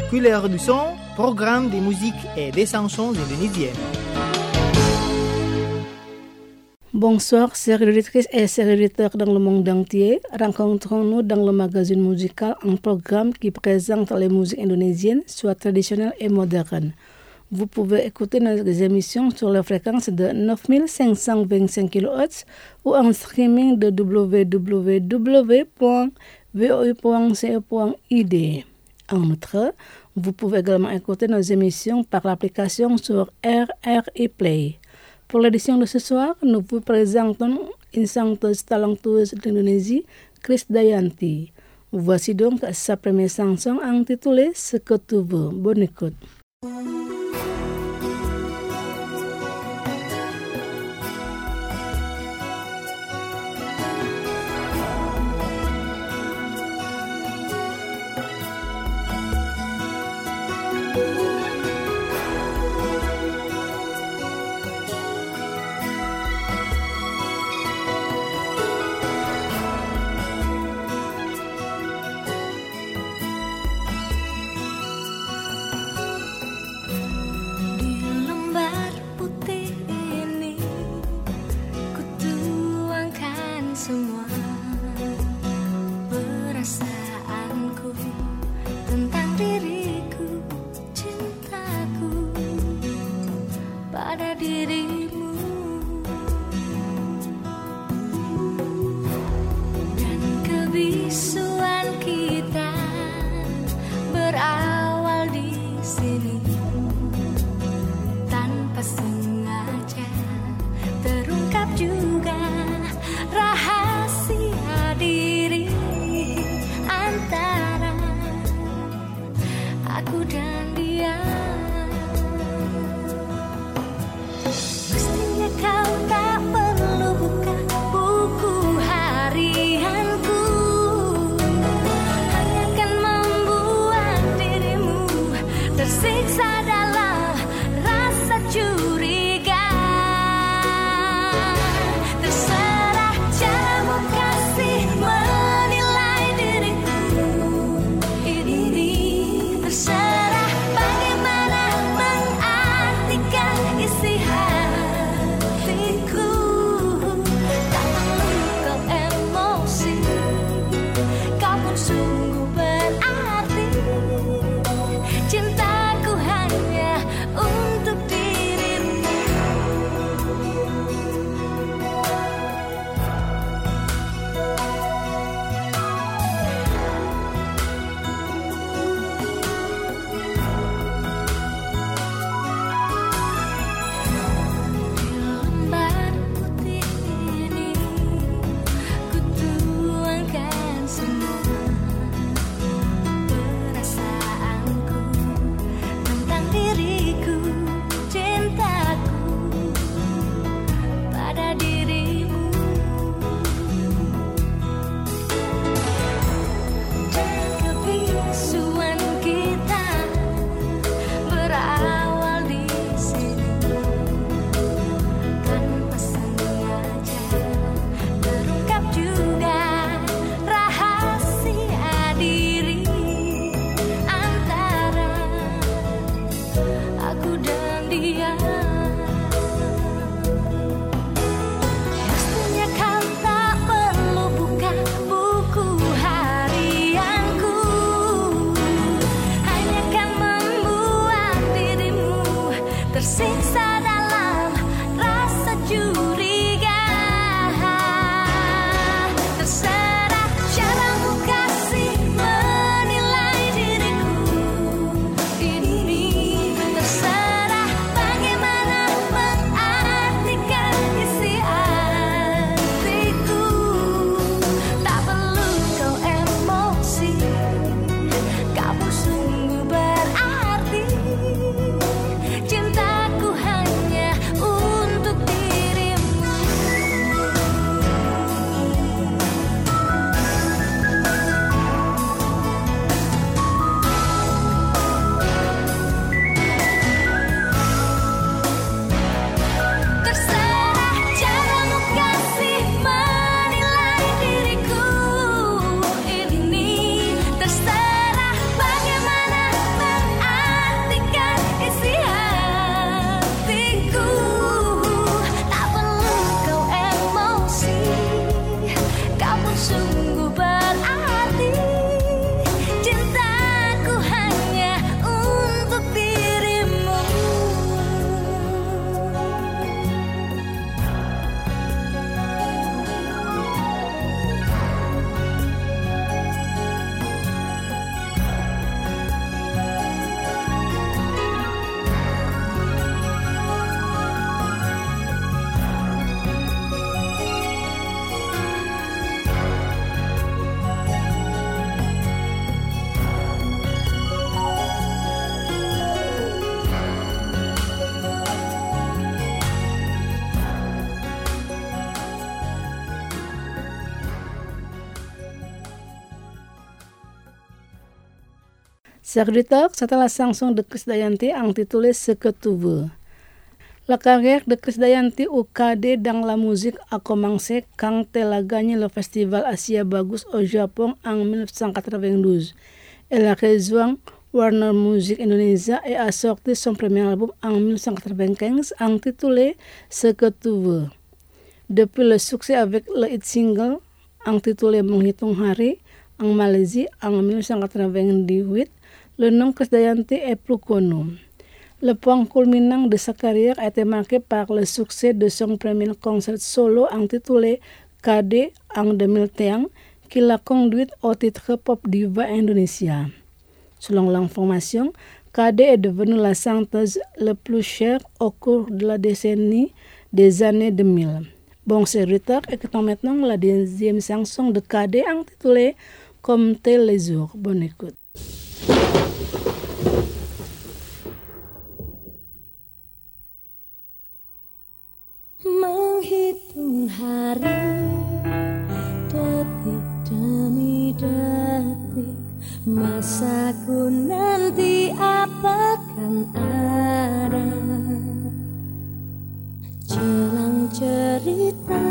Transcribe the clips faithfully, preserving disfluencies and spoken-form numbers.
Couleurs du son, programme des musiques et des chansons indonésiennes. Bonsoir, chers auditrices et chers auditeurs dans le monde entier. Rencontrons-nous dans le magazine musical, un programme qui présente les musiques indonésiennes, soit traditionnelles et modernes. Vous pouvez écouter nos émissions sur la fréquence de neuf mille cinq cent vingt-cinq kilohertz ou en streaming de w w w point v o i point c e point i d. En outre, vous pouvez également écouter nos émissions par l'application sur R R I Play. Pour l'édition de ce soir, nous vous présentons une chanteuse talentueuse d'Indonésie, Krisdayanti. Voici donc sa première chanson intitulée Ce que tu veux. Bonne écoute. Terserah bagaimana Serviteur, setelah chanson de Krisdayanti intitulée Ce que tu veux. La carrière de Krisdayanti au K D dans la musique a commencé quand elle a gagné le festival Asia Bagus au Japon en dix-neuf cent quatre-vingt-douze. Elle a rejoint Warner Music Indonesia et a sorti son premier album en dix-neuf cent quatre-vingt-quinze intitulé Ce que tu veux. Depuis le succès avec le hit single intitulé Menghitung Hari en Malaisie en dix-neuf cent quatre-vingt-dix-huit, le nom Krisdayanti est plus connu. Le point culminant de sa carrière a été marqué par le succès de son premier concert solo intitulé K D en deux mille et un, qui l'a conduite au titre Pop Diva Indonesia. Selon l'information, K D est devenue la chanteuse la plus chère au cours de la décennie des années deux mille. Bon serviteur, écoutons maintenant la deuxième chanson de K D intitulée Comme tel les jours. Bonne écoute. Menghitung hari, detik demi detik, masaku nanti apakan ada. Jelang cerita,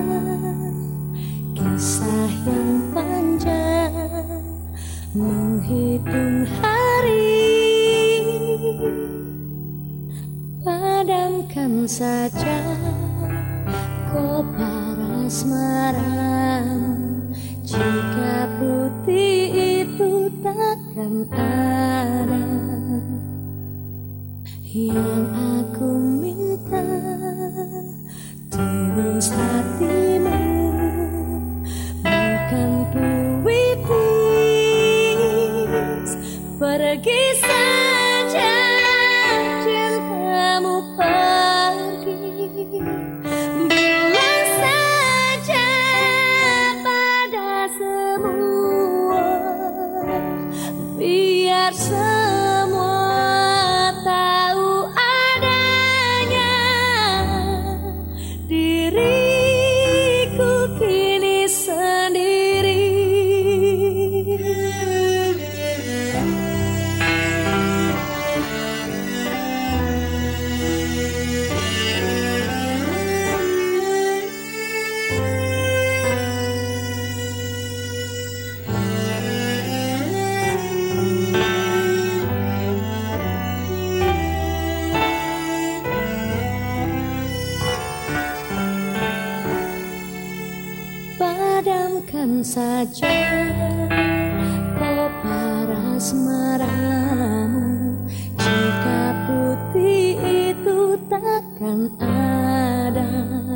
kisah yang panjang, menghitung hari, padamkan saja kobar asmaramu. Jika putih itu takkan ada. Yang aku minta tulus hatimu, bukan puitis. Pergi saja cintamu pergi, bilang saja pada semua, biar semua tahu adanya diriku kini sendiri. Padamkan saja kobar asmaramu. Jika putih itu takkan ada.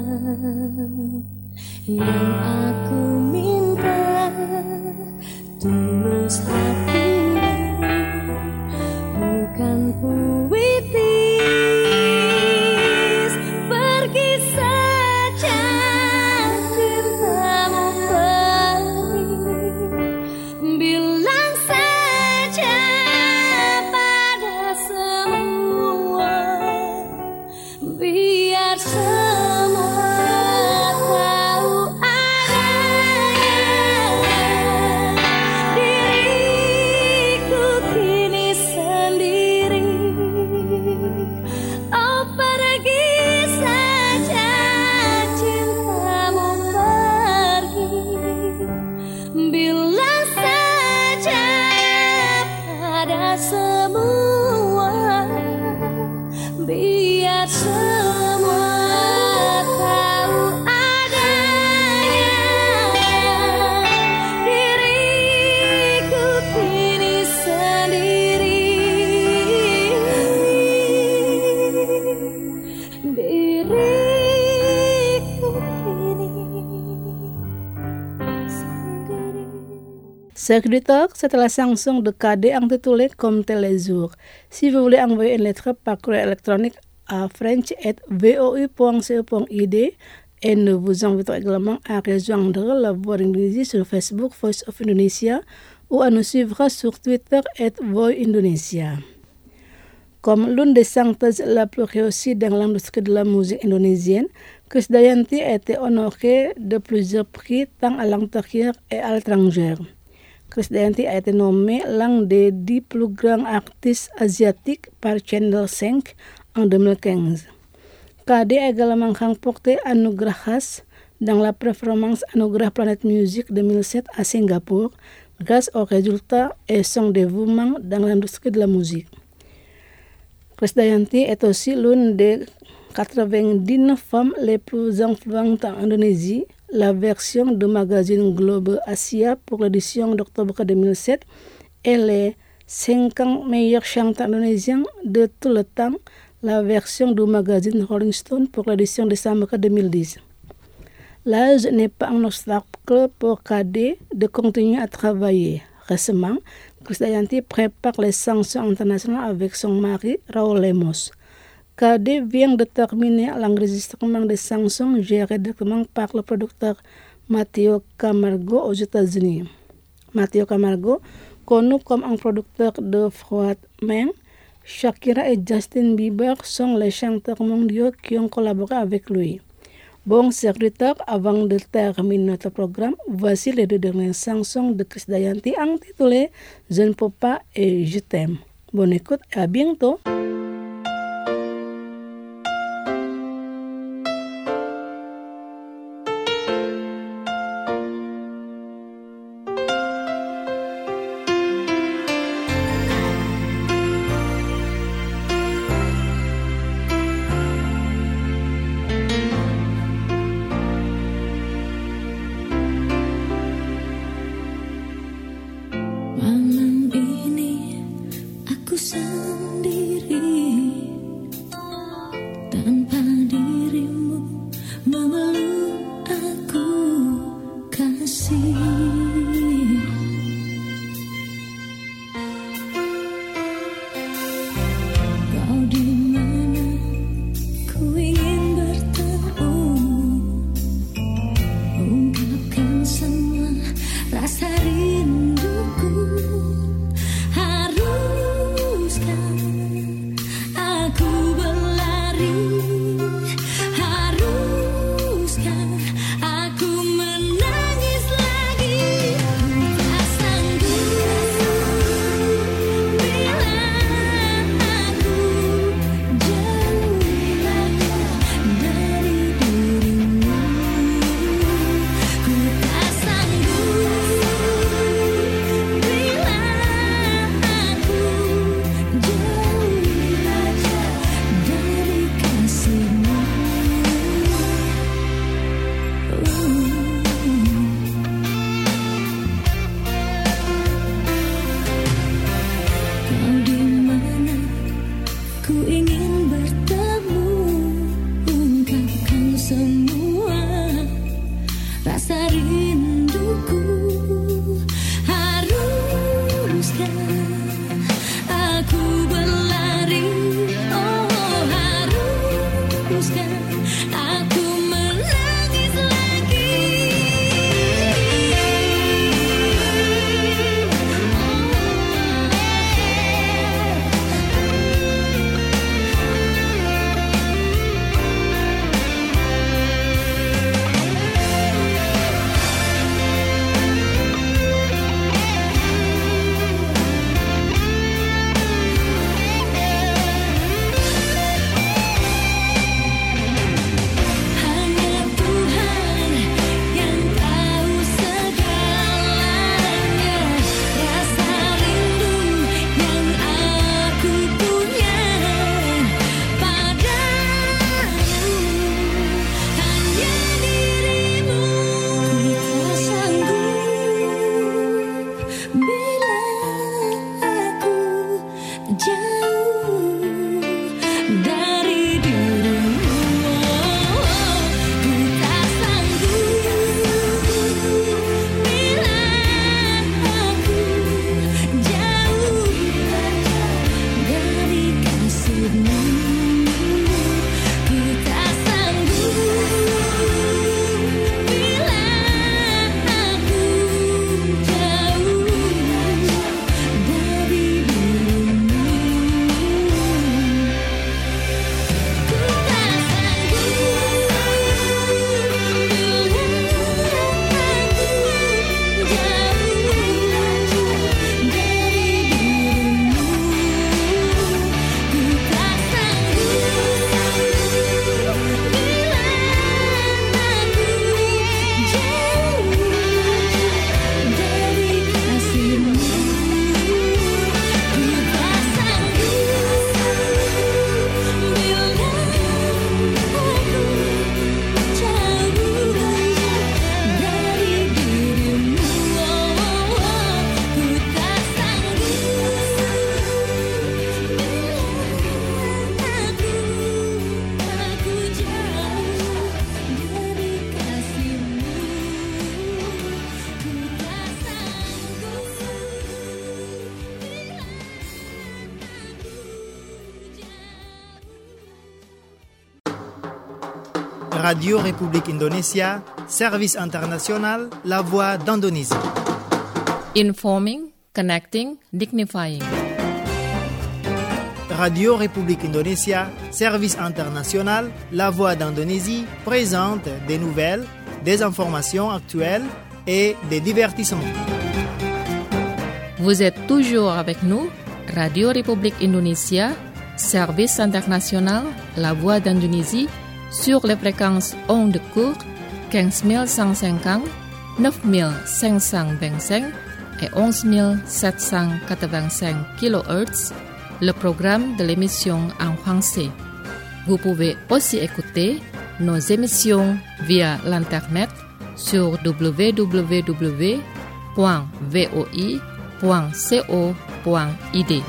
Yang aku minta tulus hatimu, bukan puitis. Pergi saja cintamu pergi, bilang saja pada semua, biar semua tahu adanya diriku kini sendiri. Oh, pergi saja cintamu pergi, bilang saja pada semua, biar semua tahu adanya diriku kini sendiri. Diriku kini sendiri. Serviteur, setelah chanson de K D intitulée Comme tel les jours. Si vous voulez envoyer une lettre par courrier électronique à french arobase v o u point c o point i d et nous vous invitons également à rejoindre la Voix d'Indonésie sur Facebook Voice of Indonesia ou à nous suivre sur Twitter arobase voix indonesia. Comme l'une des chanteuses la plus réussie dans l'industrie de la musique indonésienne, Krisdayanti a été honorée de plusieurs prix tant à l'intérieur et à l'étranger. Krisdayanti a été nommée l'un des dix plus grands artistes asiatiques par Channel cinq en deux mille quinze. K D a également remporté Anugerah Khas dans la performance Anugerah Planet Music deux mille sept à Singapour grâce aux résultats et son dévouement dans l'industrie de la musique. Krisdayanti est aussi l'une des quatre-vingt-dix-neuf femmes les plus influentes en Indonésie. La version du magazine Globe Asia pour l'édition d'octobre deux mille sept et les cinquante meilleurs chanteurs indonésiens de tout le temps, la version du magazine Rolling Stone pour l'édition décembre deux mille dix. L'âge n'est pas un obstacle pour K D de continuer à travailler. Récemment, Krisdayanti prépare les sanctions internationales avec son mari Raul Lemos. K D vient de terminer l'enregistrement des chansons gérées directement par le producteur Matteo Camargo aux États-Unis. Matteo Camargo, connu comme un producteur de frontman, Shakira et Justin Bieber sont les chanteurs mondiaux qui ont collaboré avec lui. Bon, serviteur, avant de terminer notre programme, voici les deux dernières chansons de Krisdayanti intitulées Je ne peux pas et Je t'aime. Bonne écoute et à bientôt. Malam ini aku sendiri tanpa dirimu memeluk aku kasih. Kau di mana? Ku ingin bertemu, ungkapkan semua rasa rinduku. Haruskah aku berlari? Haruskah aku menangis lagi? Tak sanggup bila aku jauh dari dirimu. Ku tak sanggup bila aku jauh dari kasihmu. Kau di mana? Ku ingin bertemu, ungkapkan semua rasa rinduku. Haruskah aku berlari? Oh, haruskah aku menangis lagi? Radio Republik Indonesia, Service International, La Voix d'Indonésie. Informing, connecting, dignifying. Radio Republik Indonesia, Service International, La Voix d'Indonésie présente des nouvelles, des informations actuelles et des divertissements. Vous êtes toujours avec nous, Radio Republik Indonesia, Service International, La Voix d'Indonésie, sur les fréquences ondes courtes quinze mille cent cinquante, neuf mille cinq cent vingt-cinq et onze mille sept cent quatre-vingt-cinq kilohertz, le programme de l'émission en français. Vous pouvez aussi écouter nos émissions via l'internet sur w w w point v o i point co point i d.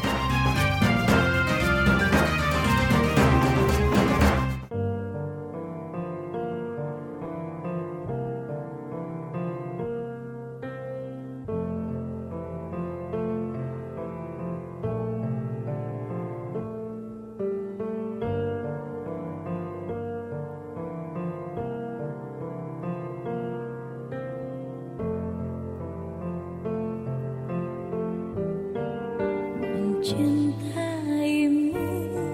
Mencintaimu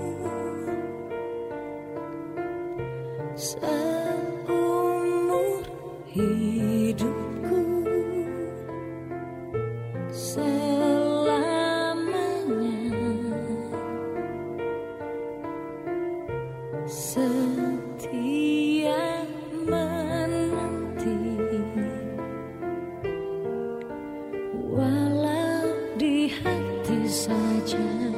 seumur hidupku, selamanya setia menanti, walau di hati saja